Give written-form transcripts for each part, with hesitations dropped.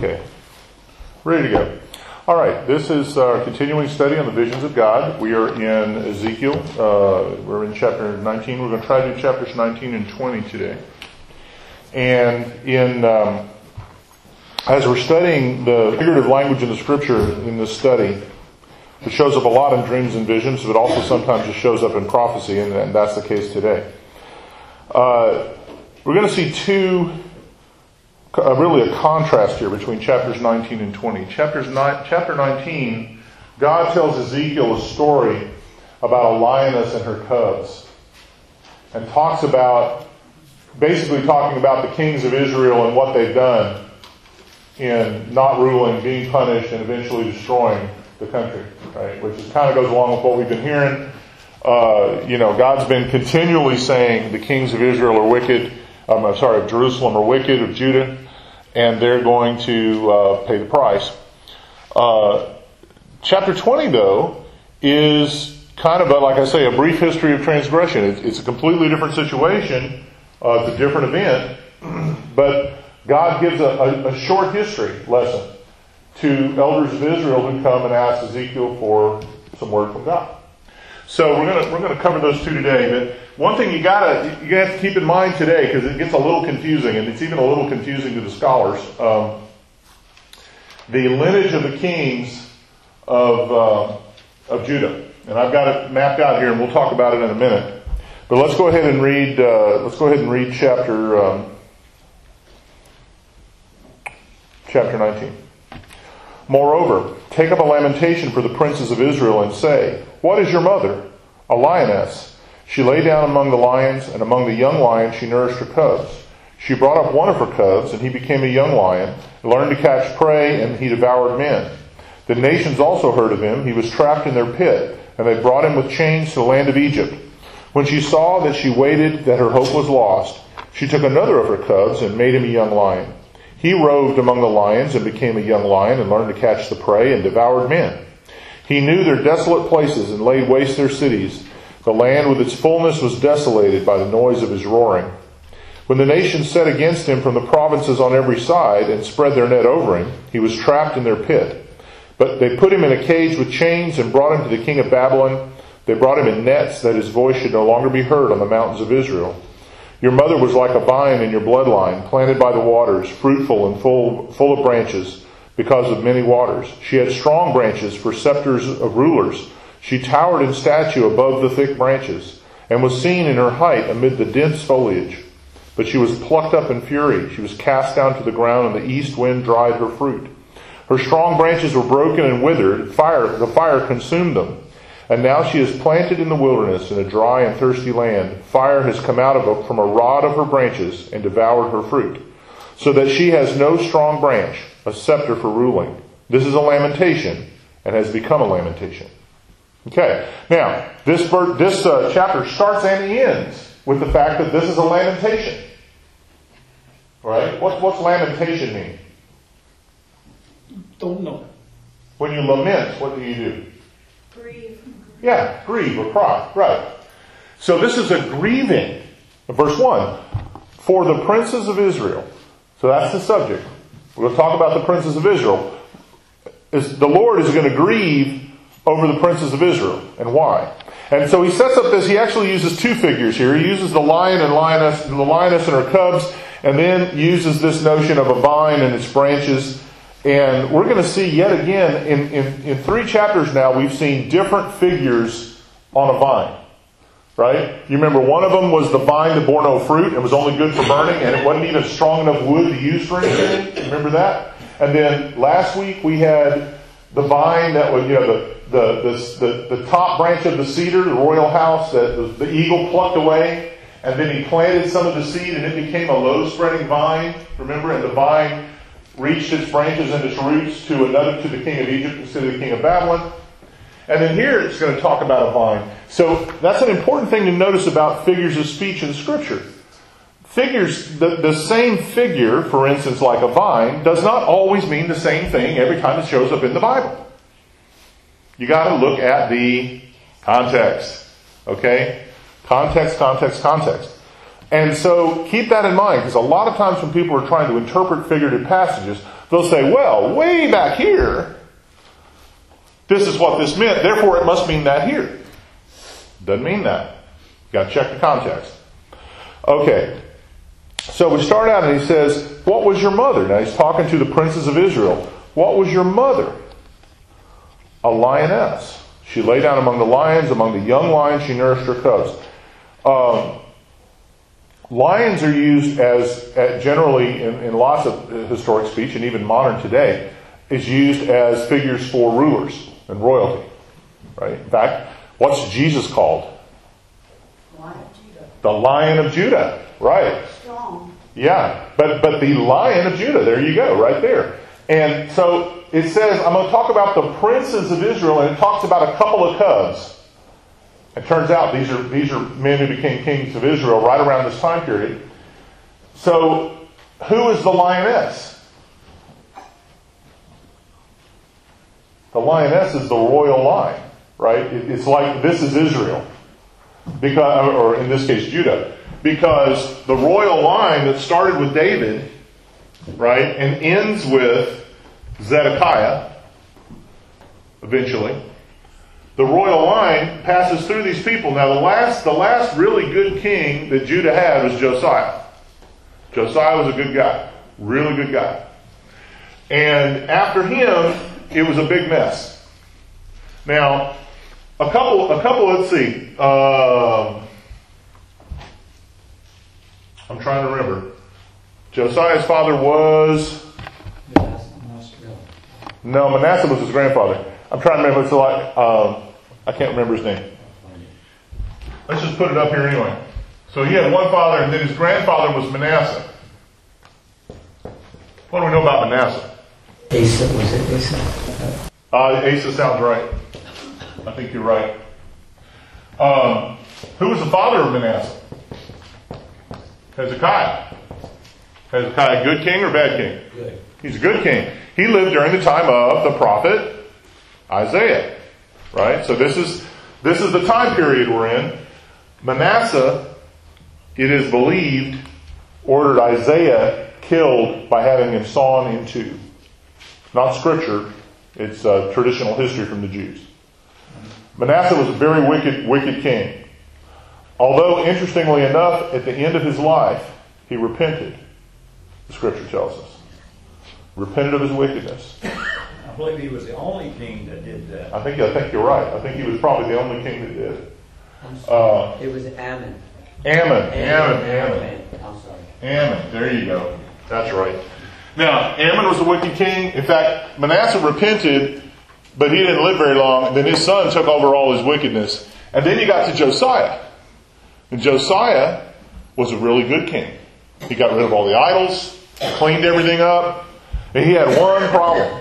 Okay. Ready to go. All right. This is our continuing study on the visions of God. We are in Ezekiel. We're in chapter 19. We're going to try to do chapters 19 and 20 today. And as we're studying the figurative language in the Scripture in this study, it shows up a lot in dreams and visions, but also sometimes it shows up in prophecy, and that's the case today. We're going to see really a contrast here between chapters 19 and 20. Chapter 19, God tells Ezekiel a story about a lioness and her cubs, and basically talking about the kings of Israel and what they've done in not ruling, being punished, and eventually destroying the country, right? Which kind of goes along with what we've been hearing. God's been continually saying the kings of Israel are wicked. Of Jerusalem are wicked, of Judah, and they're going to pay the price. Chapter 20, though, is kind of a brief history of transgression. It's a completely different situation. It's a different event, but God gives a short history lesson to elders of Israel who come and ask Ezekiel for some word from God. So we're going to cover those two today. But one thing you have to keep in mind today, because it gets a little confusing, and it's even a little confusing to the scholars. The lineage of the kings of Judah, and I've got it mapped out here, and we'll talk about it in a minute. But let's go ahead and read. Chapter 19. Moreover, take up a lamentation for the princes of Israel and say, "What is your mother? A lioness. She lay down among the lions, and among the young lions she nourished her cubs. She brought up one of her cubs, and he became a young lion, learned to catch prey, and he devoured men. The nations also heard of him. He was trapped in their pit, and they brought him with chains to the land of Egypt. When she saw that she waited, that her hope was lost, she took another of her cubs and made him a young lion. He roved among the lions and became a young lion and learned to catch the prey and devoured men. He knew their desolate places and laid waste their cities. The land with its fullness was desolated by the noise of his roaring. When the nations set against him from the provinces on every side and spread their net over him, he was trapped in their pit. But they put him in a cage with chains and brought him to the king of Babylon. They brought him in nets that his voice should no longer be heard on the mountains of Israel. Your mother was like a vine in your bloodline, planted by the waters, fruitful and full of branches because of many waters. She had strong branches for scepters of rulers. She towered in stature above the thick branches, and was seen in her height amid the dense foliage. But she was plucked up in fury. She was cast down to the ground, and the east wind dried her fruit. Her strong branches were broken and withered. The fire consumed them. And now she is planted in the wilderness in a dry and thirsty land. Fire has come out from a rod of her branches and devoured her fruit, so that she has no strong branch, a scepter for ruling. This is a lamentation, and has become a lamentation. Okay, now, this chapter starts and ends with the fact that this is a lamentation. Right? What's lamentation mean? Don't know. When you lament, what do? Grieve. Yeah, grieve or cry. Right. So this is a grieving. Verse 1. For the princes of Israel. So that's the subject. We're going to talk about the princes of Israel. The Lord is going to grieve over the princes of Israel. And why? And so he sets up this, he actually uses two figures here. He uses the lion and lioness, the lioness and her cubs, and then uses this notion of a vine and its branches. And we're going to see yet again, in 3 chapters now, we've seen different figures on a vine. Right? You remember one of them was the vine that bore no fruit and was only good for burning, and it wasn't even strong enough wood to use for anything. Remember that? And then last week we had the vine that was, the top branch of the cedar, the royal house, that the eagle plucked away, and then he planted some of the seed and it became a low-spreading vine. Remember? And the vine reached its branches and its roots to the king of Egypt instead of the king of Babylon. And then here it's going to talk about a vine. So that's an important thing to notice about figures of speech in Scripture. Figures, the same figure, for instance, like a vine, does not always mean the same thing every time it shows up in the Bible. You got to look at the context. Okay? Context. And so keep that in mind, because a lot of times when people are trying to interpret figurative passages, they'll say, well, way back here, this is what this meant, therefore it must mean that here. Doesn't mean that. You've got to check the context. Okay. So we start out and he says, what was your mother? Now he's talking to the princes of Israel. What was your mother? A lioness. She lay down among the lions, among the young lions she nourished her cubs. Lions are used as generally in lots of historic speech, and even modern today, is used as figures for rulers and royalty. Right? In fact, what's Jesus called? Lion of Judah. The Lion of Judah. Right. Strong. Yeah. But the Lion of Judah, there you go, right there. And so it says, I'm going to talk about the princes of Israel, and it talks about a couple of cubs. It turns out these are men who became kings of Israel right around this time period. So, who is the lioness? The lioness is the royal line, right? It's like this is Israel, because, or in this case Judah, because the royal line that started with David, right, and ends with Zedekiah, eventually. The royal line passes through these people. Now, the last really good king that Judah had was Josiah. Josiah was a good guy. Really good guy. And after him, it was a big mess. Now, a couple, let's see. I'm trying to remember. Josiah's father was... No, Manasseh was his grandfather. I'm trying to remember. It's like I can't remember his name. Let's just put it up here anyway. So he had one father, and then his grandfather was Manasseh. What do we know about Manasseh? Asa, was it Asa? Asa sounds right. I think you're right. Who was the father of Manasseh? Hezekiah. Hezekiah, a good king or bad king? Good. He's a good king. He lived during the time of the prophet Isaiah, right? So this is the time period we're in. Manasseh, it is believed, ordered Isaiah killed by having him sawn in two. Not scripture, it's traditional history from the Jews. Manasseh was a very wicked king. Although, interestingly enough, at the end of his life, he repented. The scripture tells us. Repented of his wickedness. I believe he was the only king that did that. I think you're right. I think he was probably the only king that did. It was Ammon. Ammon. I'm sorry. Ammon. There you go. That's right. Now, Ammon was a wicked king. In fact, Manasseh repented, but he didn't live very long. And then his son took over all his wickedness. And then you got to Josiah. And Josiah was a really good king. He got rid of all the idols, cleaned everything up. And he had one problem.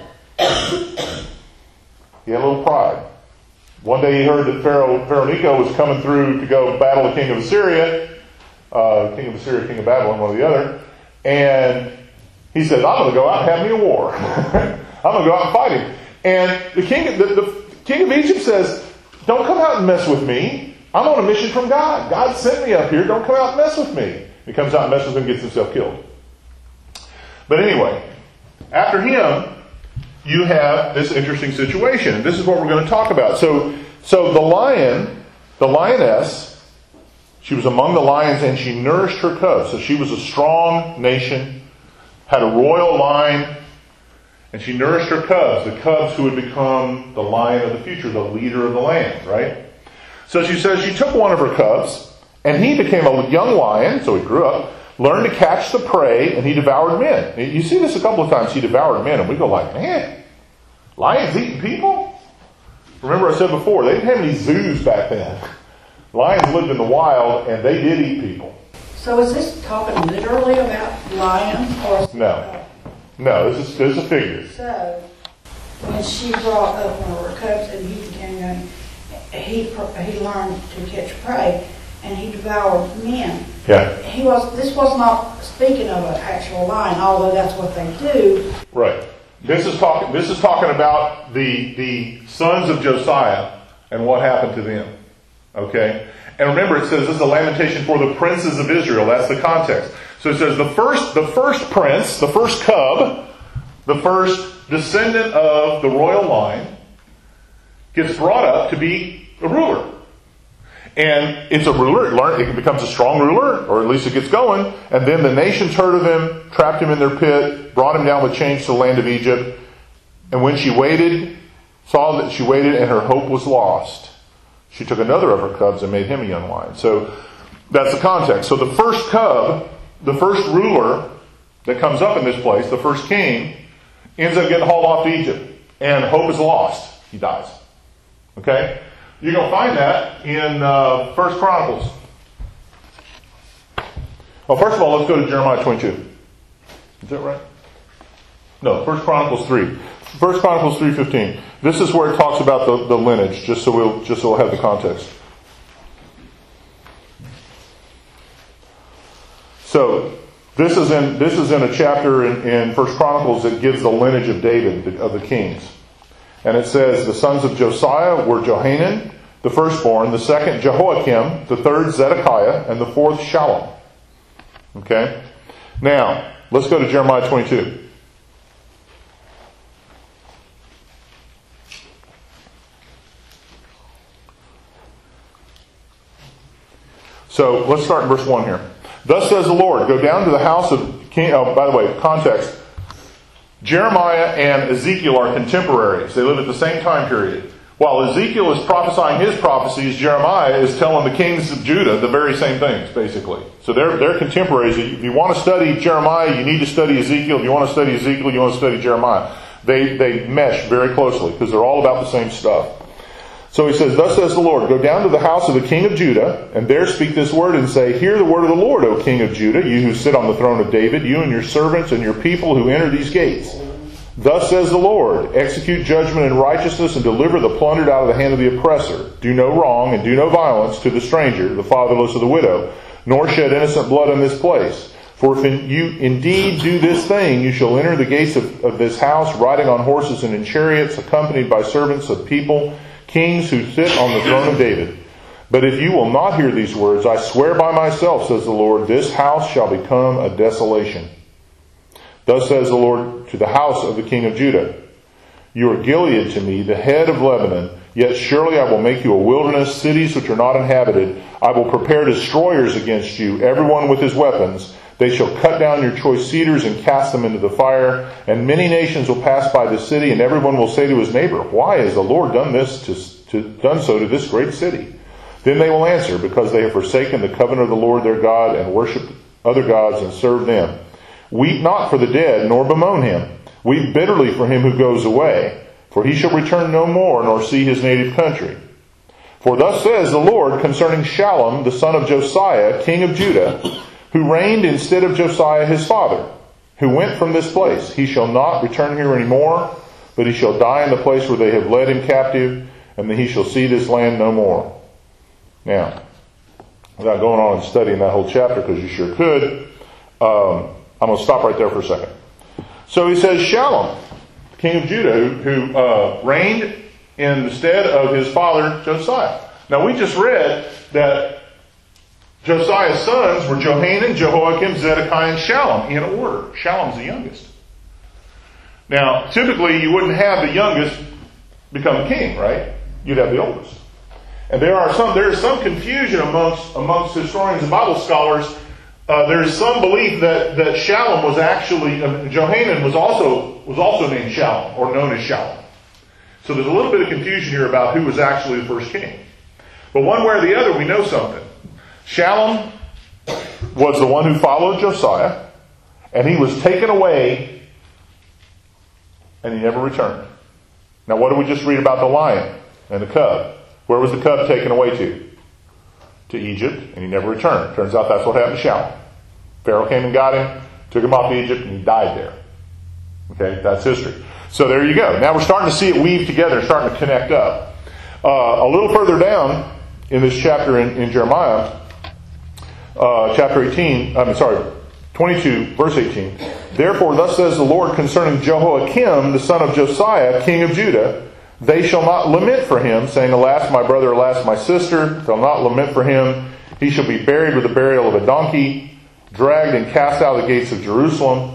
He had a little pride. One day he heard that Pharaoh Necho was coming through to go battle the king of Assyria. King of Babylon, one or the other. And he said, I'm going to go out and have me a war. I'm going to go out and fight him. And the king of Egypt says, don't come out and mess with me. I'm on a mission from God. God sent me up here. Don't come out and mess with me. He comes out and messes with him and gets himself killed. But anyway, after him, you have this interesting situation. And this is what we're going to talk about. So the lioness, she was among the lions and she nourished her cubs. So she was a strong nation, had a royal line, and she nourished her cubs, the cubs who would become the lion of the future, the leader of the land, right? So she says she took one of her cubs, and he became a young lion, so he grew up, learned to catch the prey, and he devoured men. You see this a couple of times, he devoured men, and we go like, man, lions eating people? Remember I said before, they didn't have any zoos back then. Lions lived in the wild, and they did eat people. So is this talking literally about lions? Or No, this is a figure. So, when she brought up one of her cubs and he became he learned to catch prey and he devoured men. Yeah. This was not speaking of an actual lion, although that's what they do. Right. This is talking about the sons of Josiah and what happened to them. Okay? And remember, it says this is a lamentation for the princes of Israel. That's the context. So it says the first prince, the first cub, the first descendant of the royal line gets brought up to be a ruler. And it's a ruler. It becomes a strong ruler, or at least it gets going. And then the nations heard of him, trapped him in their pit, brought him down with chains to the land of Egypt. And when she waited, saw that she waited and her hope was lost, she took another of her cubs and made him a young lion. So that's the context. So the first cub, the first ruler that comes up in this place, the first king, ends up getting hauled off to Egypt. And hope is lost. He dies. Okay? You're going to find that in 1 Chronicles. Well, first of all, let's go to Jeremiah 22. Is that right? No, 1 Chronicles 3. 1 Chronicles 3:15. This is where it talks about the lineage, just so we'll have the context. So this is in a chapter in 1 Chronicles that gives the lineage of David, of the kings. And it says, the sons of Josiah were Johanan, the firstborn, the second Jehoiakim, the third Zedekiah, and the fourth Shallum. Okay? Now, let's go to Jeremiah 22. So, let's start in verse 1 here. Thus says the Lord, go down to the house of King... Oh, by the way, context. Jeremiah and Ezekiel are contemporaries. They live at the same time period. While Ezekiel is prophesying his prophecies, Jeremiah is telling the kings of Judah the very same things, basically. So they're contemporaries. If you want to study Jeremiah, you need to study Ezekiel. If you want to study Ezekiel, you want to study Jeremiah. They mesh very closely because they're all about the same stuff. So he says, thus says the Lord, go down to the house of the king of Judah, and there speak this word and say, hear the word of the Lord, O king of Judah, you who sit on the throne of David, you and your servants and your people who enter these gates. Thus says the Lord, execute judgment and righteousness and deliver the plundered out of the hand of the oppressor. Do no wrong and do no violence to the stranger, the fatherless or the widow, nor shed innocent blood in this place. For if you indeed do this thing, you shall enter the gates of this house riding on horses and in chariots, accompanied by servants of people, kings who sit on the throne of David. But if you will not hear these words, I swear by myself, says the Lord, this house shall become a desolation. Thus says the Lord to the house of the king of Judah, you are Gilead to me, the head of Lebanon, yet surely I will make you a wilderness, cities which are not inhabited. I will prepare destroyers against you, everyone with his weapons. They shall cut down your choice cedars and cast them into the fire, and many nations will pass by the city, and everyone will say to his neighbor, why has the Lord done so to this great city? Then they will answer, because they have forsaken the covenant of the Lord their God, and worshipped other gods and served them. Weep not for the dead, nor bemoan him. Weep bitterly for him who goes away, for he shall return no more, nor see his native country. For thus says the Lord concerning Shallum, the son of Josiah, king of Judah, who reigned instead of Josiah his father, who went from this place. He shall not return here any more, but he shall die in the place where they have led him captive, and then he shall see this land no more. Now, without going on and studying that whole chapter, because you sure could, I'm going to stop right there for a second. So he says, Shallum, king of Judah, who reigned in the stead of his father Josiah. Now we just read that Josiah's sons were Johanan, Jehoiakim, Zedekiah, and Shallum in order. Shallum's the youngest. Now, typically you wouldn't have the youngest become king, right? You'd have the oldest. And there is some confusion amongst historians and Bible scholars. There is some belief that Shallum was actually, Johanan was also named Shallum, or known as Shallum. So there's a little bit of confusion here about who was actually the first king. But one way or the other, we know something. Shallum was the one who followed Josiah, and he was taken away, and he never returned. Now what did we just read about the lion and the cub? Where was the cub taken away to? To Egypt, and he never returned. Turns out that's what happened to Shallum. Pharaoh came and got him, took him off to Egypt, and he died there. Okay, that's history. So there you go. Now we're starting to see it weave together, starting to connect up. A little further down in this chapter in Jeremiah, chapter 22, verse 18. Therefore, thus says the Lord concerning Jehoiakim, the son of Josiah, king of Judah, They shall not lament for him, saying, Alas, my brother, alas, my sister. They'll not lament for him. He shall be buried with the burial of a donkey, dragged and cast out of the gates of Jerusalem.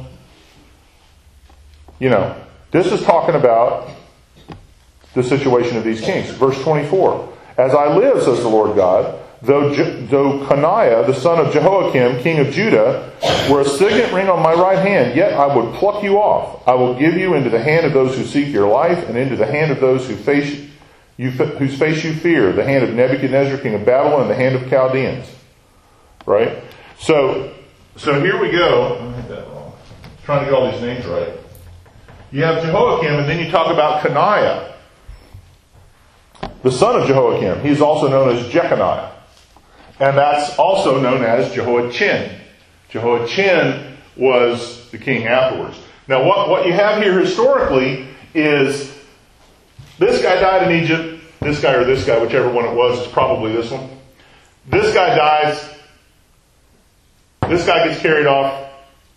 You know, this is talking about the situation of these kings. Verse 24. As I live, says the Lord God, though Coniah, the son of Jehoiakim, king of Judah, were a signet ring on my right hand, yet I would pluck you off. I will give you into the hand of those who seek your life, and into the hand of those whose face you fear, the hand of Nebuchadnezzar, king of Babylon, and the hand of Chaldeans. Right? So here we go. I had that wrong. I'm trying to get all these names right. You have Jehoiakim, and then you talk about Coniah, the son of Jehoiakim. He's also known as Jeconiah. And that's also known as Jehoiachin. Jehoiachin was the king afterwards. Now what you have here historically is this guy died in Egypt. This guy or this guy, whichever one it was, is probably this one. This guy dies. This guy gets carried off.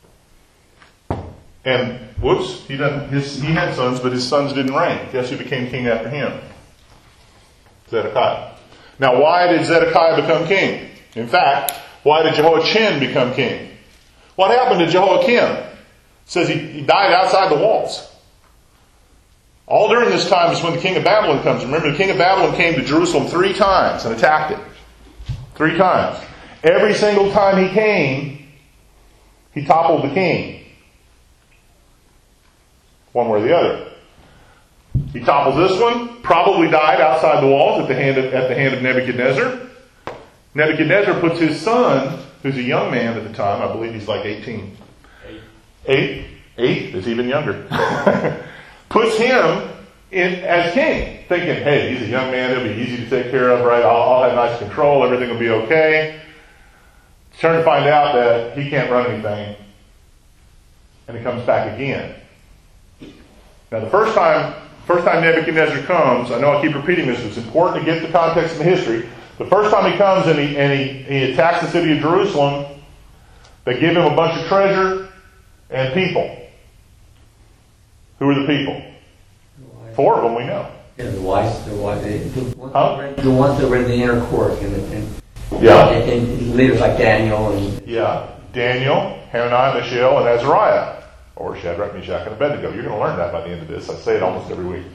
And whoops, he had sons, but his sons didn't reign. Guess who became king after him? Zedekiah. Now, why did Zedekiah become king? In fact, why did Jehoiachin become king? What happened to Jehoiakim? It says he died outside the walls. All during this time is when the king of Babylon comes. Remember, the king of Babylon came to Jerusalem 3 times and attacked it. 3 times. Every single time he came, he toppled the king. One way or the other. He topples this one, probably died outside the walls at the hand of Nebuchadnezzar. Nebuchadnezzar puts his son, who's a young man at the time, I believe he's like 18. 8? Is even younger. Puts him in as king, thinking, hey, he's a young man, he'll be easy to take care of, right? I'll have nice control, everything will be okay. Turn to find out that he can't run anything. And he comes back again. Now the first time Nebuchadnezzar comes, I know I keep repeating this, it's important to get the context and the history. The first time he comes and he attacks the city of Jerusalem, they give him a bunch of treasure and people. Who are the people? 4 of them we know. Yeah, the ones that were in the inner court and leaders like Daniel and Daniel, Hananiah, Mishael, and Azariah. Or Shadrach, Meshach, and Abednego. You're going to learn that by the end of this. I say it almost every week.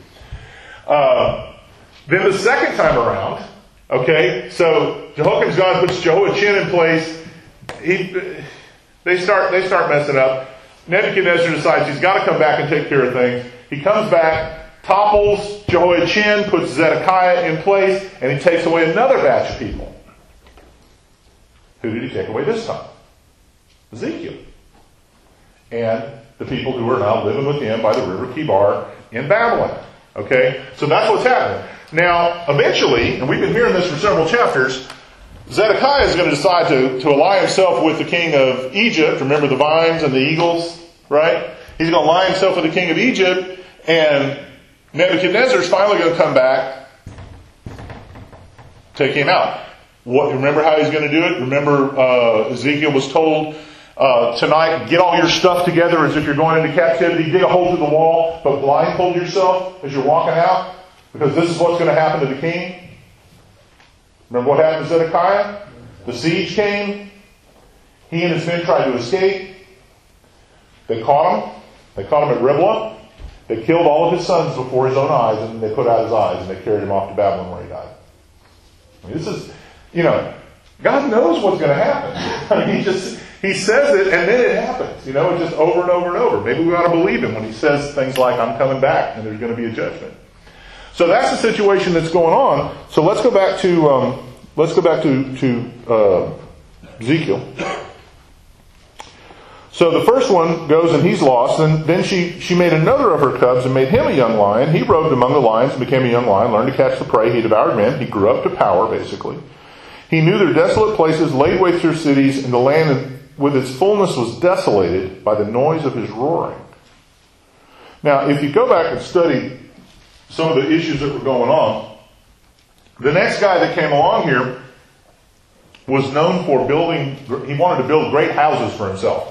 Then the second time around, okay, so Jehoiakim's God puts Jehoiachin in place. They start messing up. Nebuchadnezzar decides he's got to come back and take care of things. He comes back, topples Jehoiachin, puts Zedekiah in place, and he takes away another batch of people. Who did he take away this time? Ezekiel. And the people who are now living with him by the river Kibar in Babylon. Okay? So that's what's happening. Now, eventually, and we've been hearing this for several chapters, Zedekiah is going to decide to ally himself with the king of Egypt. Remember the vines and the eagles, right? He's going to ally himself with the king of Egypt, and Nebuchadnezzar is finally going to come back, take him out. Remember how he's going to do it? Remember Ezekiel was told, tonight, get all your stuff together as if you're going into captivity. Dig a hole through the wall, but blindfold yourself as you're walking out, because this is what's going to happen to the king. Remember what happened to Zedekiah? The siege came. He and his men tried to escape. They caught him. They caught him at Riblah. They killed all of his sons before his own eyes, and they put out his eyes, and they carried him off to Babylon where he died. I mean, this is, God knows what's going to happen. I mean, He says it, and then it happens. It's just over and over and over. Maybe we ought to believe him when he says things like, I'm coming back, and there's going to be a judgment. So that's the situation that's going on. So let's go back to Ezekiel. So the first one goes and he's lost, and then she made another of her cubs and made him a young lion. He roved among the lions and became a young lion, learned to catch the prey. He devoured men. He grew up to power, basically. He knew their desolate places, laid waste their cities, and the land with its fullness was desolated by the noise of his roaring. Now, if you go back and study some of the issues that were going on, the next guy that came along here was known for he wanted to build great houses for himself.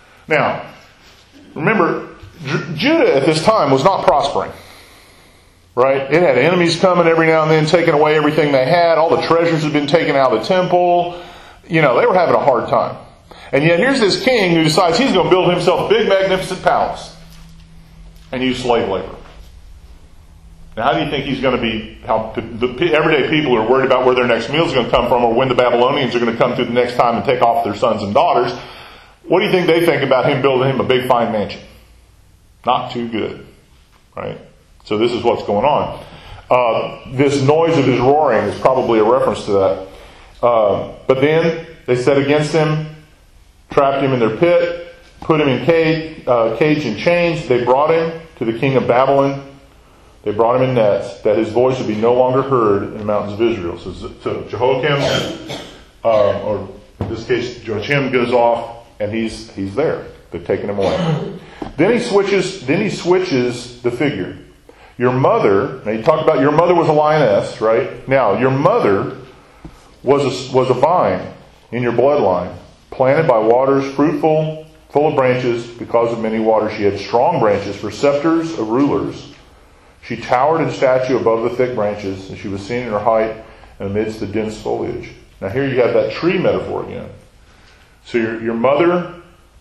Now, remember, Judah at this time was not prospering. right? It had enemies coming every now and then, taking away everything they had. All the treasures had been taken out of the temple. They were having a hard time. And yet here's this king who decides he's going to build himself a big, magnificent palace and use slave labor. Now, how do you think he's going to be, how the everyday people who are worried about where their next meal is going to come from or when the Babylonians are going to come through the next time and take off their sons and daughters, what do you think they think about him building him a big, fine mansion? Not too good, right? So this is what's going on. This noise of his roaring is probably a reference to that. But then they set against him, trapped him in their pit, put him in cage and chains. They brought him to the king of Babylon. They brought him in nets, that his voice would be no longer heard in the mountains of Israel. So Jehoiakim, or in this case Joachim, goes off, and he's there. They've taken him away. Then he switches the figure. Your mother, now you talk about your mother was a lioness, right? Now, your mother was a vine in your bloodline, planted by waters, fruitful, full of branches because of many waters. She had strong branches for scepters of rulers. She towered in stature above the thick branches, and she was seen in her height and amidst the dense foliage. Now here you have that tree metaphor again. So your mother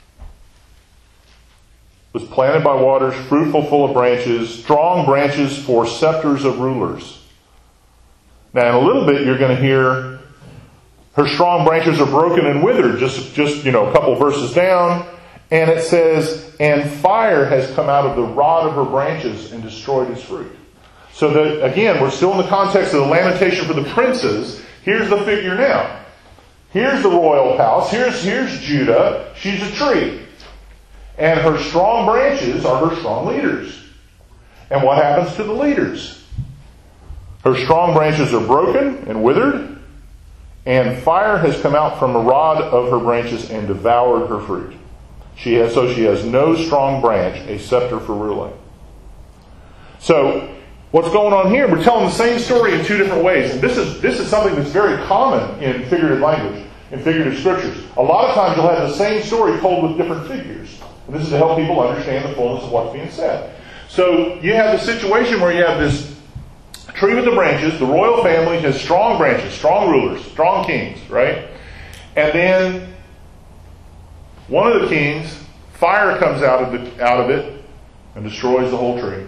was planted by waters, fruitful, full of branches, strong branches for scepters of rulers. Now in a little bit you're going to hear her strong branches are broken and withered, just a couple verses down. And it says, and fire has come out of the rod of her branches and destroyed its fruit. So that, again, we're still in the context of the lamentation for the princes. Here's the figure now. Here's the royal palace. Here's Judah. She's a tree. And her strong branches are her strong leaders. And what happens to the leaders? Her strong branches are broken and withered, and fire has come out from a rod of her branches and devoured her fruit. She has no strong branch, a scepter for ruling. So, what's going on here? We're telling the same story in two different ways. And this is something that's very common in figurative language, in figurative scriptures. A lot of times you'll have the same story told with different figures. And this is to help people understand the fullness of what's being said. So, you have the situation where you have this tree with the branches. The royal family has strong branches, strong rulers, strong kings, right? And then one of the kings, fire comes out of it and destroys the whole tree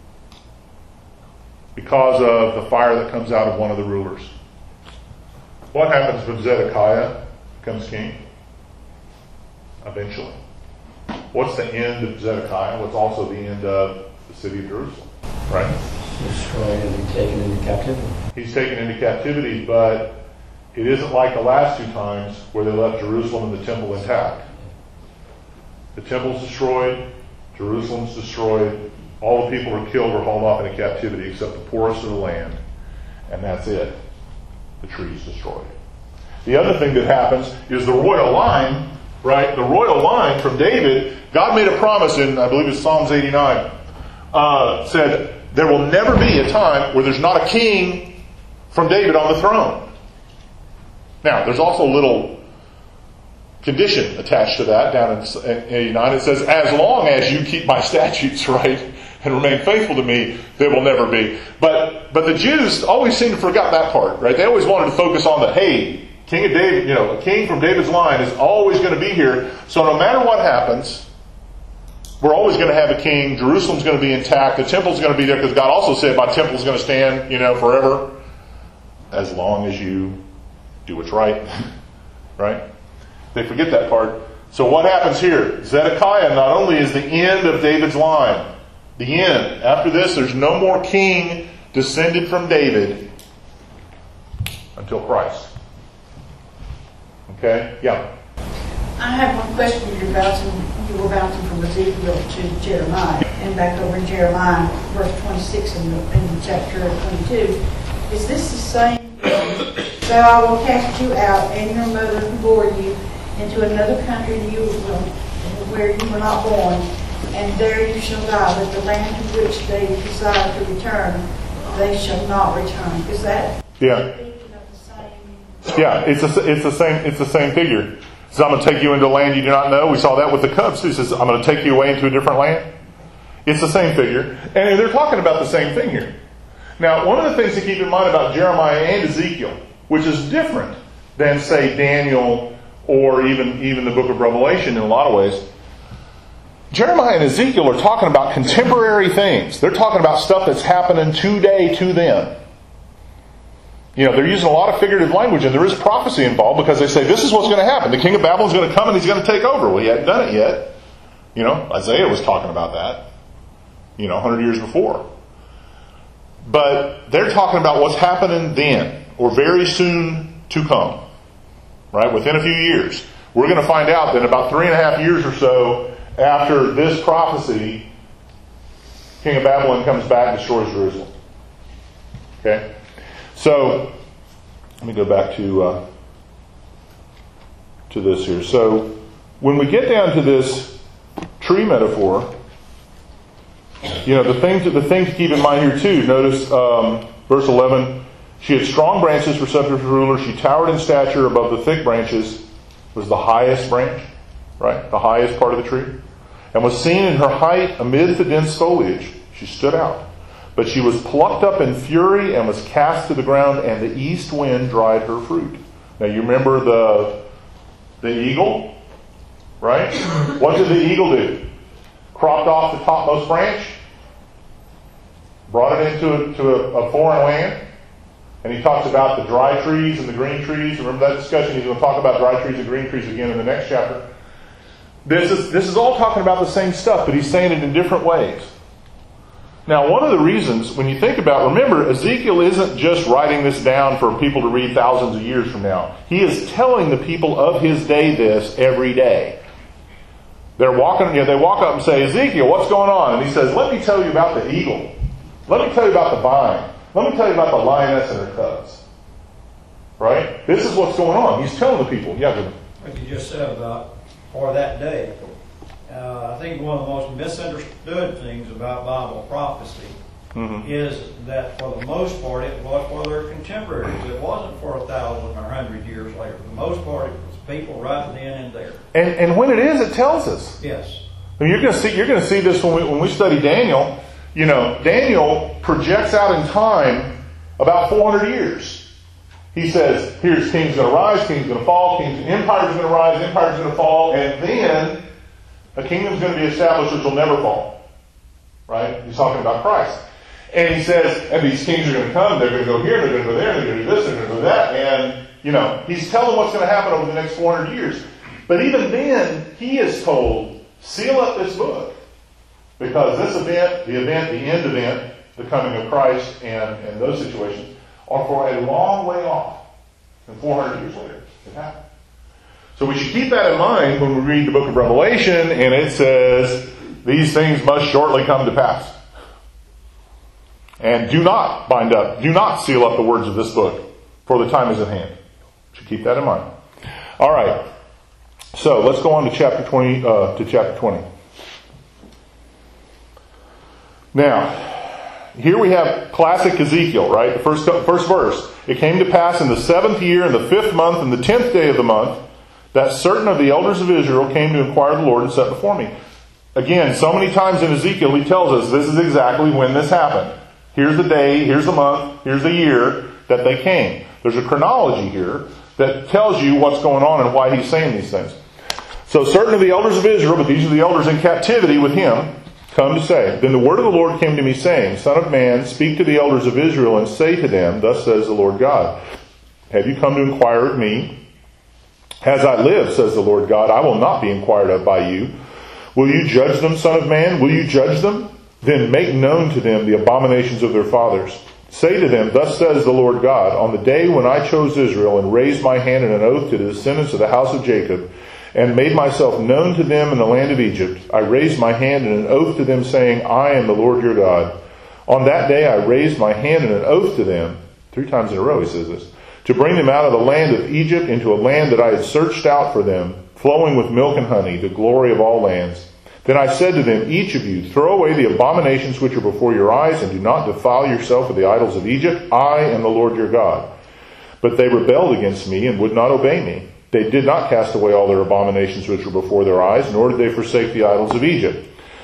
because of the fire that comes out of one of the rulers. What happens when Zedekiah becomes king? Eventually. What's the end of Zedekiah? What's also the end of the city of Jerusalem? Right? Destroyed and taken into captivity. He's taken into captivity, but it isn't like the last two times where they left Jerusalem and the temple intact. The temple's destroyed, Jerusalem's destroyed, all the people are killed or hauled off into captivity except the poorest of the land, and that's it. The tree's destroyed. The other thing that happens is the royal line, right? The royal line from David, God made a promise in, I believe it's Psalms 89, said, there will never be a time where there's not a king from David on the throne. Now, there's also a little condition attached to that down in 89. It says, as long as you keep my statutes, right, and remain faithful to me, there will never be. But the Jews always seem to forget that part, right? They always wanted to focus on the, hey, King of David, a king from David's line is always going to be here. So no matter what happens, we're always going to have a king. Jerusalem's going to be intact. The temple's going to be there because God also said my temple's going to stand, forever. As long as you do what's right. Right? They forget that part. So what happens here? Zedekiah not only is the end of David's line. The end. After this, there's no more king descended from David until Christ. Okay? Yeah. I have one question. You were bouncing from Ezekiel to Jeremiah. And back over in Jeremiah, verse 26 in chapter 22. Is this the same? So I will cast you out and your mother who bore you into another country where you were not born, and there you shall die, but the land to which they desire to return, they shall not return. Is that yeah? Yeah, it's the same figure. So I'm going to take you into a land you do not know. We saw that with the cubs. He says, I'm going to take you away into a different land. It's the same figure. And they're talking about the same thing here. Now, one of the things to keep in mind about Jeremiah and Ezekiel, which is different than, say, Daniel or even the book of Revelation in a lot of ways, Jeremiah and Ezekiel are talking about contemporary things. They're talking about stuff that's happening today to them. They're using a lot of figurative language, and there is prophecy involved because they say, this is what's going to happen. The king of Babylon is going to come and he's going to take over. Well, he hadn't done it yet. Isaiah was talking about that, 100 years before. But they're talking about what's happening then, or very soon to come. Right? Within a few years. We're going to find out that in about 3.5 years or so after this prophecy, king of Babylon comes back and destroys Jerusalem. Okay? So, let me go back to this here. So, when we get down to this tree metaphor, the thing to keep in mind here too, notice verse 11, she had strong branches for scepters and rulers. She towered in stature above the thick branches, was the highest branch, right? The highest part of the tree. And was seen in her height amid the dense foliage. She stood out. But she was plucked up in fury and was cast to the ground, and the east wind dried her fruit. Now you remember the eagle, right? What did the eagle do? Cropped off the topmost branch, brought it into a foreign land, and he talks about the dry trees and the green trees. Remember that discussion? He's going to talk about dry trees and green trees again in the next chapter. This is all talking about the same stuff, but he's saying it in different ways. Now, one of the reasons, when you think about, remember, Ezekiel isn't just writing this down for people to read thousands of years from now. He is telling the people of his day this every day. They're walking, they walk up and say, Ezekiel, what's going on? And he says, let me tell you about the eagle. Let me tell you about the vine. Let me tell you about the lioness and her cubs. Right? This is what's going on. He's telling the people. Yeah, what you just said about for that day. I think one of the most misunderstood things about Bible prophecy is that for the most part it was for their contemporaries. It wasn't for 1,000 or 100 years later. For the most part it was people right then and there. And when it is, it tells us. Yes. And you're going to see this when we study Daniel. Daniel projects out in time about 400 years. He says, here's king's going to rise, king's going to fall, empire's going to rise, empire's going to fall, and then a kingdom's going to be established which will never fall. Right? He's talking about Christ. And he says, and these kings are going to come, they're going to go here, they're going to go there, they're going to do this, they're going to do that, and, he's telling what's going to happen over the next 400 years. But even then, he is told, seal up this book. Because this event, the end event, the coming of Christ, and those situations, are for a long way off. And 400 years later, it happened. So we should keep that in mind when we read the book of Revelation, and it says, these things must shortly come to pass. And do not bind up, do not seal up the words of this book, for the time is at hand. We should keep that in mind. All right. So let's go on to chapter 20. Now, here we have classic Ezekiel, right? The first verse. It came to pass in the 7th year, in the 5th month, and the 10th day of the month, that certain of the elders of Israel came to inquire of the Lord and set before me. Again, so many times in Ezekiel, he tells us this is exactly when this happened. Here's the day, here's the month, here's the year that they came. There's a chronology here that tells you what's going on and why he's saying these things. So certain of the elders of Israel, but these are the elders in captivity with him, come to say, then the word of the Lord came to me, saying, Son of man, speak to the elders of Israel, and say to them, Thus says the Lord God, Have you come to inquire of me? As I live, says the Lord God, I will not be inquired of by you. Will you judge them, Son of man? Will you judge them? Then make known to them the abominations of their fathers. Say to them, Thus says the Lord God, On the day when I chose Israel, and raised my hand in an oath to the descendants of the house of Jacob, and made myself known to them in the land of Egypt, I raised my hand in an oath to them, saying, I am the Lord your God. On that day I raised my hand in an oath to them, 3 times in a row he says this, to bring them out of the land of Egypt into a land that I had searched out for them, flowing with milk and honey, the glory of all lands. Then I said to them, Each of you, throw away the abominations which are before your eyes, and do not defile yourself with the idols of Egypt. I am the Lord your God. But they rebelled against me and would not obey me. They did not cast away all their abominations which were before their eyes, nor did they forsake the idols of Egypt.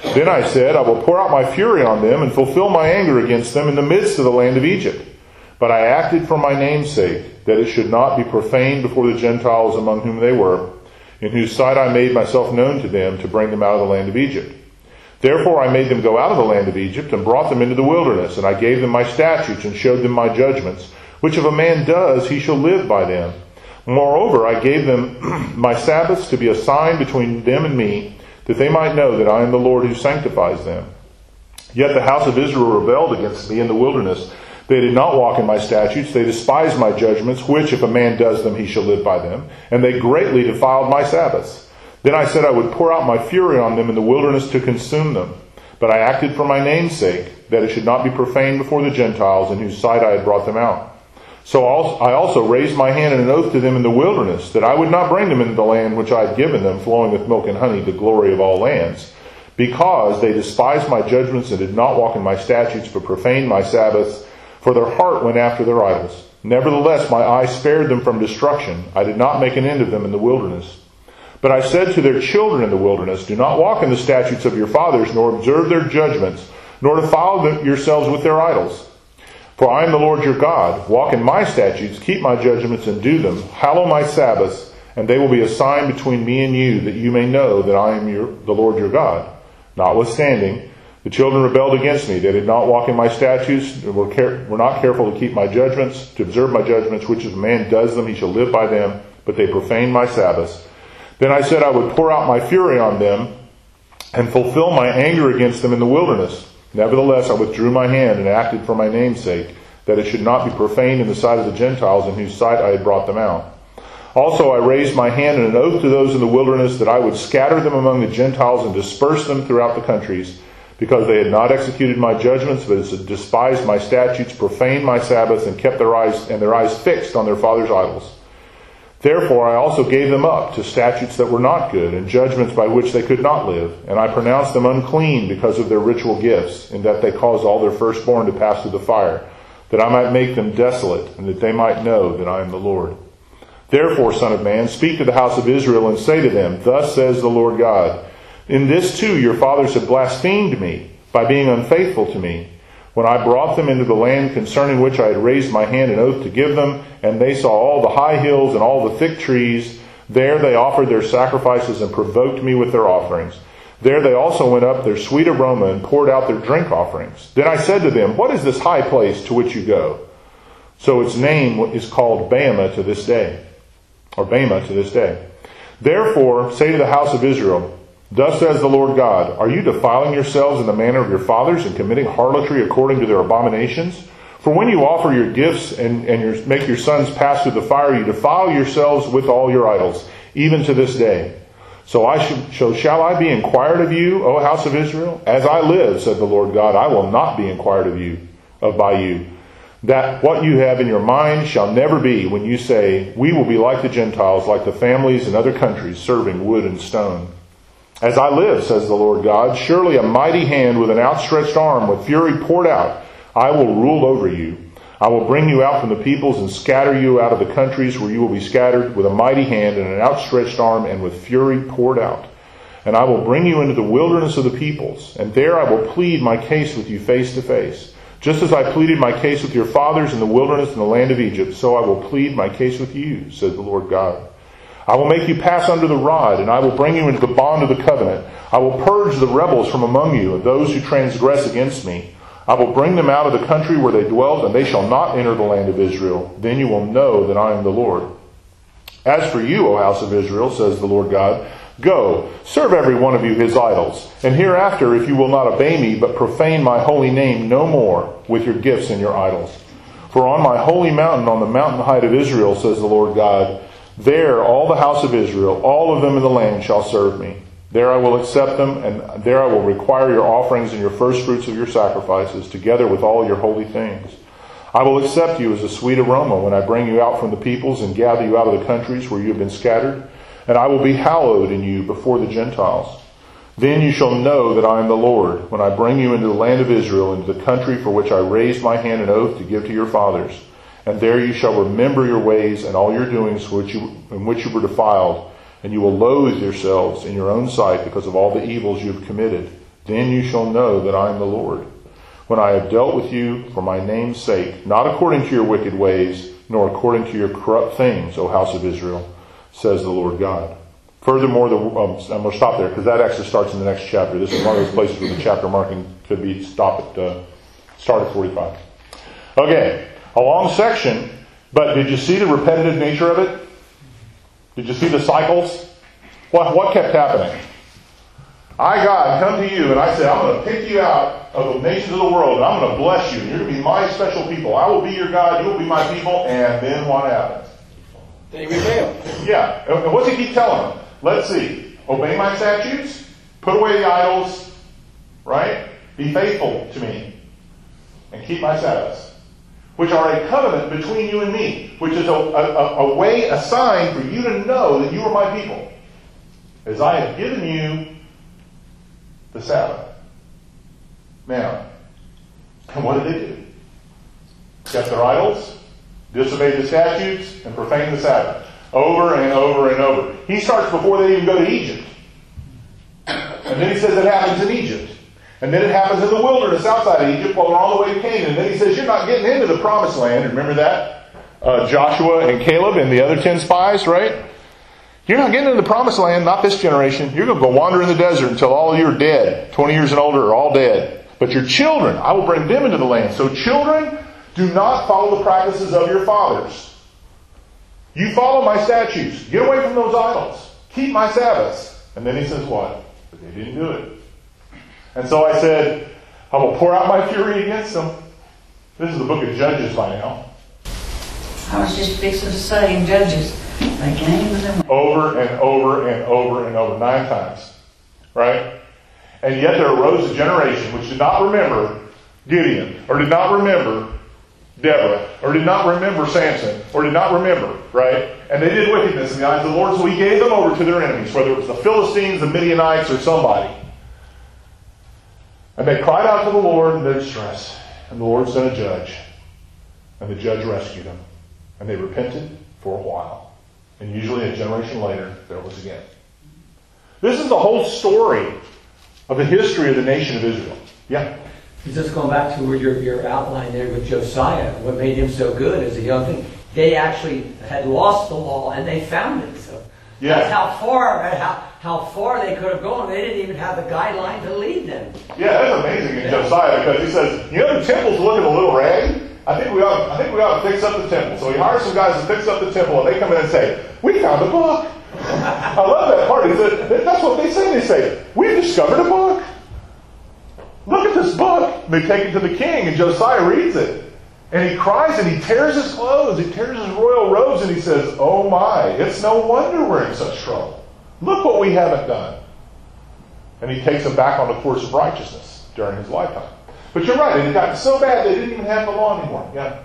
Then I said, I will pour out my fury on them and fulfill my anger against them in the midst of the land of Egypt. But I acted for my name's sake, that it should not be profaned before the Gentiles among whom they were, in whose sight I made myself known to them to bring them out of the land of Egypt. Therefore I made them go out of the land of Egypt and brought them into the wilderness, and I gave them my statutes and showed them my judgments, which if a man does, he shall live by them. Moreover, I gave them my Sabbaths to be a sign between them and me, that they might know that I am the Lord who sanctifies them. Yet the house of Israel rebelled against me in the wilderness. They did not walk in my statutes. They despised my judgments, which if a man does them, he shall live by them. And they greatly defiled my Sabbaths. Then I said I would pour out my fury on them in the wilderness to consume them. But I acted for my name's sake, that it should not be profaned before the Gentiles, in whose sight I had brought them out. So I also raised my hand in an oath to them in the wilderness, that I would not bring them into the land which I had given them, flowing with milk and honey, the glory of all lands, because they despised my judgments and did not walk in my statutes, but profaned my Sabbaths, for their heart went after their idols. Nevertheless, my eye spared them from destruction. I did not make an end of them in the wilderness. But I said to their children in the wilderness, do not walk in the statutes of your fathers, nor observe their judgments, nor defile yourselves with their idols. For I am the Lord your God. Walk in my statutes, keep my judgments, and do them. Hallow my Sabbaths, and they will be a sign between me and you, that you may know that I am the Lord your God. Notwithstanding, the children rebelled against me. They did not walk in my statutes, were not careful to keep my judgments, to observe my judgments, which if a man does them, he shall live by them. But they profaned my Sabbaths. Then I said I would pour out my fury on them and fulfill my anger against them in the wilderness. Nevertheless, I withdrew my hand and acted for my name's sake, that it should not be profaned in the sight of the Gentiles in whose sight I had brought them out. Also I raised my hand in an oath to those in the wilderness, that I would scatter them among the Gentiles and disperse them throughout the countries, because they had not executed my judgments, but had despised my statutes, profaned my Sabbaths, and kept their eyes fixed on their fathers' idols. Therefore I also gave them up to statutes that were not good, and judgments by which they could not live. And I pronounced them unclean because of their ritual gifts, in that they caused all their firstborn to pass through the fire, that I might make them desolate, and that they might know that I am the Lord. Therefore, Son of man, speak to the house of Israel, and say to them, thus says the Lord God, in this too your fathers have blasphemed me, by being unfaithful to me, when I brought them into the land concerning which I had raised my hand and oath to give them, and they saw all the high hills and all the thick trees. There they offered their sacrifices and provoked me with their offerings. There they also went up their sweet aroma and poured out their drink offerings. Then I said to them, what is this high place to which you go? So its name is called Bama to this day. Or Bama to this day. Therefore say to the house of Israel, thus says the Lord God, are you defiling yourselves in the manner of your fathers and committing harlotry according to their abominations? For when you offer your gifts and make your sons pass through the fire, you defile yourselves with all your idols, even to this day. So shall I be inquired of you, O house of Israel? As I live, said the Lord God, I will not be inquired by you. That what you have in your mind shall never be when you say, we will be like the Gentiles, like the families in other countries, serving wood and stone. As I live, says the Lord God, surely a mighty hand with an outstretched arm, with fury poured out, I will rule over you. I will bring you out from the peoples and scatter you out of the countries where you will be scattered, with a mighty hand and an outstretched arm and with fury poured out. And I will bring you into the wilderness of the peoples, and there I will plead my case with you face to face. Just as I pleaded my case with your fathers in the wilderness in the land of Egypt, so I will plead my case with you, says the Lord God. I will make you pass under the rod, and I will bring you into the bond of the covenant. I will purge the rebels from among you, and those who transgress against me. I will bring them out of the country where they dwelt, and they shall not enter the land of Israel. Then you will know that I am the Lord. As for you, O house of Israel, says the Lord God, go, serve every one of you his idols. And hereafter, if you will not obey me, but profane my holy name no more with your gifts and your idols. For on my holy mountain, on the mountain height of Israel, says the Lord God, there all the house of Israel, all of them in the land, shall serve me. There I will accept them, and there I will require your offerings and your first fruits of your sacrifices, together with all your holy things. I will accept you as a sweet aroma when I bring you out from the peoples and gather you out of the countries where you have been scattered, and I will be hallowed in you before the Gentiles. Then you shall know that I am the Lord, when I bring you into the land of Israel, into the country for which I raised my hand and oath to give to your fathers. And there you shall remember your ways and all your doings in which you were defiled, and you will loathe yourselves in your own sight because of all the evils you have committed. Then you shall know that I am the Lord, when I have dealt with you for my name's sake, not according to your wicked ways, nor according to your corrupt things, O house of Israel, says the Lord God. Furthermore, I'm going to stop there because that actually starts in the next chapter. This is one of those places where the chapter marking could be start at 45. Okay, a long section, but did you see the repetitive nature of it? Did you see the cycles? What kept happening? I, God, come to you and I said, I'm going to pick you out of the nations of the world and I'm going to bless you. And you're going to be my special people. I will be your God. You will be my people. And then what happens? They rebel. Yeah. And what's he keep telling them? Let's see. Obey my statutes. Put away the idols. Right? Be faithful to me. And keep my Sabbaths. Which are a covenant between you and me. Which is a way, a sign for you to know that you are my people. As I have given you the Sabbath. Now, and what did they do? Kept their idols, disobeyed the statutes, and profaned the Sabbath. Over and over and over. He starts before they even go to Egypt. And then he says it happens in Egypt. And then it happens in the wilderness outside of Egypt while they're on the way to Canaan. And then he says, you're not getting into the promised land. Remember that? Joshua and Caleb and the other 10 spies, right? You're not getting into the promised land, not this generation. You're going to go wander in the desert until all of you are dead. 20 years and older are all dead. But your children, I will bring them into the land. So children, do not follow the practices of your fathers. You follow my statutes. Get away from those idols. Keep my Sabbaths. And then he says what? But they didn't do it. And so I said, I will pour out my fury against them. This is the book of Judges by now. I was just fixing to say in Judges, they came and they went. Over and over and over and over, 9 times. Right? And yet there arose a generation which did not remember Gideon, or did not remember Deborah, or did not remember Samson, or did not remember, right? And they did wickedness in the eyes of the Lord, so he gave them over to their enemies, whether it was the Philistines, the Midianites, or somebody. And they cried out to the Lord in their distress. And the Lord sent a judge. And the judge rescued them. And they repented for a while. And usually a generation later, there it was again. This is the whole story of the history of the nation of Israel. Yeah? Just going back to your outline there with Josiah, what made him so good as a young thing, they actually had lost the law and they found it. So yeah. That's how far they could have gone. They didn't even have the guideline to lead them. Yeah, that's amazing in Josiah because he says, you know, the temple's looking a little raggedy. I think we ought to fix up the temple. So he hires some guys to fix up the temple, and they come in and say, we found a book. I love that part. He said, that's what they say. They say, we've discovered a book. Look at this book. And they take it to the king, and Josiah reads it. And he cries, and he tears his clothes. He tears his royal robes, and he says, oh my, it's no wonder we're in such trouble. Look what we haven't done. And he takes them back on the course of righteousness during his lifetime. But you're right, it had gotten so bad they didn't even have the law anymore. Yeah.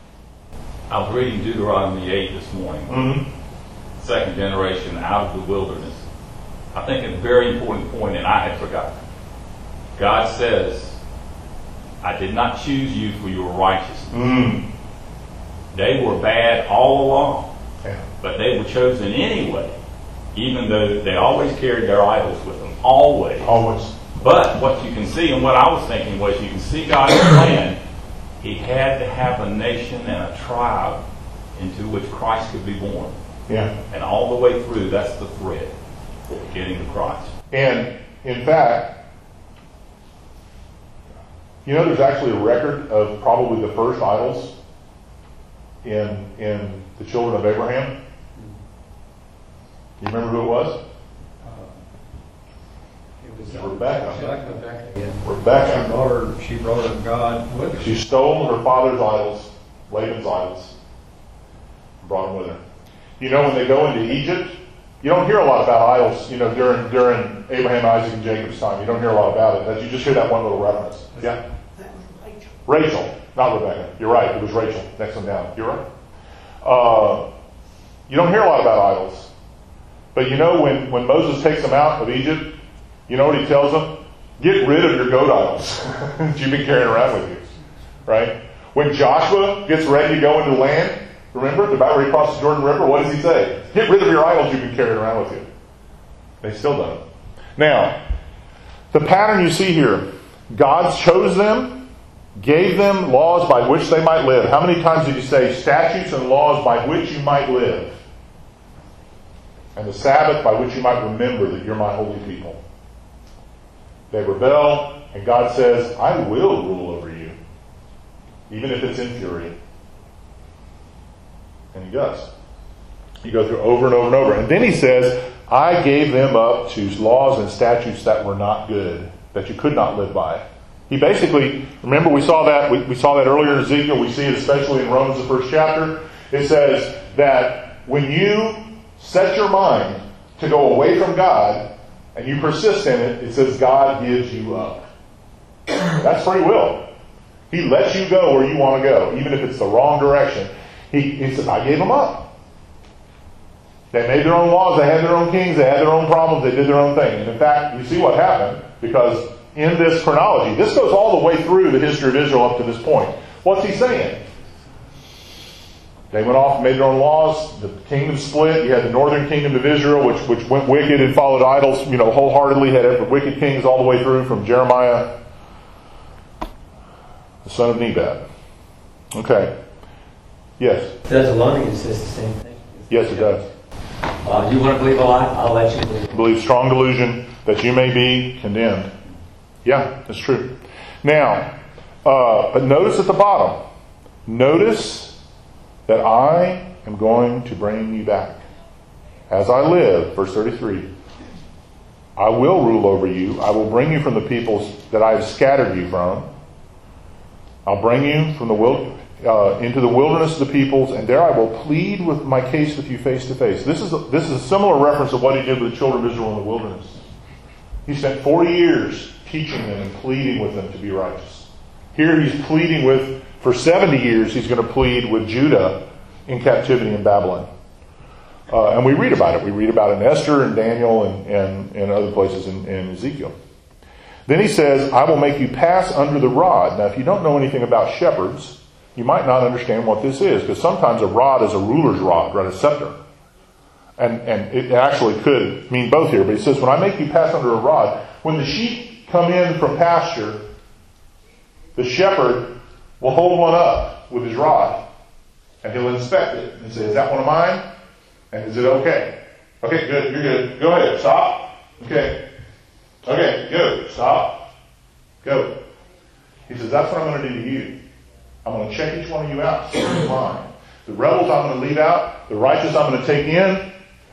I was reading Deuteronomy 8 this morning. Mm-hmm. Second generation out of the wilderness. I think a very important point, and I had forgotten. God says, I did not choose you for your righteousness. Mm. They were bad all along. Yeah. But they were chosen anyway. Even though they always carried their idols with them. Always. Always. But what you can see, and what I was thinking was, you can see God's plan. He had to have a nation and a tribe into which Christ could be born. Yeah. And all the way through, that's the thread getting to Christ. And, in fact, you know there's actually a record of probably the first idols in the children of Abraham? You remember who it was? Rebecca. Rebecca. She brought her God with her. She stole her father's idols, Laban's idols, and brought them with her. You know, when they go into Egypt, you don't hear a lot about idols, you know, during Abraham, Isaac, and Jacob's time. You don't hear a lot about it. You just hear that one little reference. Yeah? That was Rachel. Rachel, not Rebecca. You're right, it was Rachel. Next one down. You're right. You don't hear a lot about idols. But you know, when Moses takes them out of Egypt, you know what he tells them? Get rid of your goat idols that you've been carrying around with you. Right? When Joshua gets ready to go into the land, remember, they're about ready to cross the Jordan River, what does he say? Get rid of your idols you've been carrying around with you. They still don't. Now, The pattern you see here, God chose them, gave them laws by which they might live. How many times did he say statutes and laws by which you might live? And the Sabbath by which you might remember that you're my holy people. They rebel, and God says, I will rule over you, even if it's in fury. And he does. You go through over and over and over. And then he says, I gave them up to laws and statutes that were not good, that you could not live by. He basically, remember we saw that earlier in Ezekiel, we see it especially in Romans, the first chapter. It says that when you set your mind to go away from God and you persist in it, it says God gives you up. That's free will. He lets you go where you want to go, even if it's the wrong direction. He says, I gave them up. They made their own laws, they had their own kings, they had their own problems, they did their own thing. And in fact, you see what happened, because in this chronology, this goes all the way through the history of Israel up to this point. What's he saying? They went off and made their own laws. The kingdom split. You had the northern kingdom of Israel, which went wicked and followed idols, wholeheartedly. Had wicked kings all the way through from Jeremiah, the son of Nebat. Okay. Yes? Thessalonians says the same thing. Yes, it does. You want to believe a lie? I'll let you believe. Believe strong delusion that you may be condemned. Yeah, that's true. Now, but notice at the bottom. Notice that I am going to bring you back. As I live, verse 33, I will rule over you. I will bring you from the peoples that I have scattered you from. I'll bring you from into the wilderness of the peoples, and there I will plead with my case with you face to face. This is a similar reference of what he did with the children of Israel in the wilderness. He spent 40 years teaching them and pleading with them to be righteous. Here he's pleading with, for 70 years, he's going to plead with Judah in captivity in Babylon. And we read about it. We read about it in Esther and Daniel and other places in Ezekiel. Then he says, I will make you pass under the rod. Now, if you don't know anything about shepherds, you might not understand what this is, because sometimes a rod is a ruler's rod, right, a scepter. And it actually could mean both here. But he says, when I make you pass under a rod, when the sheep come in from pasture, the shepherd will hold one up with his rod, and he'll inspect it and say, is that one of mine? And is it okay? Okay, good, you're good. Go ahead, stop. Okay. Okay, good, stop. Go. He says, that's what I'm going to do to you. I'm going to check each one of you out. So it's mine. The rebels I'm going to leave out. The righteous I'm going to take in.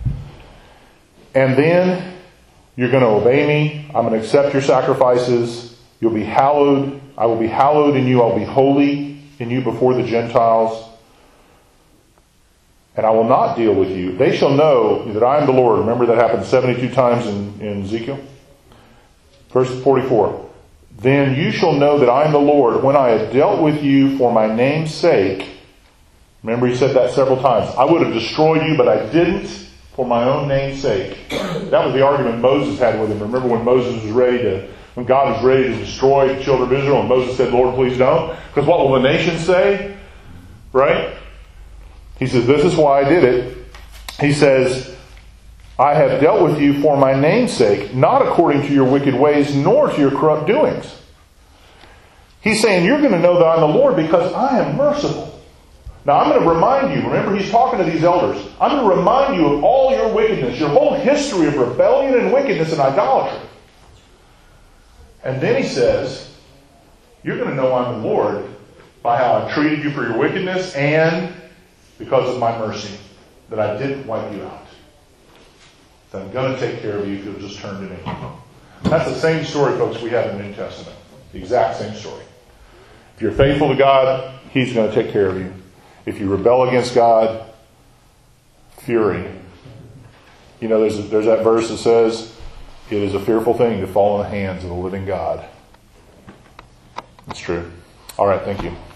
And then you're going to obey me. I'm going to accept your sacrifices. You'll be hallowed. I will be hallowed in you. I'll be holy in you before the Gentiles. And I will not deal with you. They shall know that I am the Lord. Remember that happened 72 times in Ezekiel? Verse 44. Then you shall know that I am the Lord when I have dealt with you for my name's sake. Remember he said that several times. I would have destroyed you, but I didn't for my own name's sake. That was the argument Moses had with him. Remember when when God was ready to destroy the children of Israel, and Moses said, Lord, please don't. Because what will the nation say? Right? He says, this is why I did it. He says, I have dealt with you for my name's sake, not according to your wicked ways, nor to your corrupt doings. He's saying, you're going to know that I'm the Lord because I am merciful. Now I'm going to remind you, remember he's talking to these elders, I'm going to remind you of all your wickedness, your whole history of rebellion and wickedness and idolatry. And then he says, you're going to know I'm the Lord by how I've treated you for your wickedness and because of my mercy, that I didn't wipe you out. That I'm going to take care of you if you'll just turn to me. That's the same story, folks, we have in the New Testament. The exact same story. If you're faithful to God, He's going to take care of you. If you rebel against God, fury. You know, there's that verse that says, it is a fearful thing to fall in the hands of the living God. It's true. All right, thank you.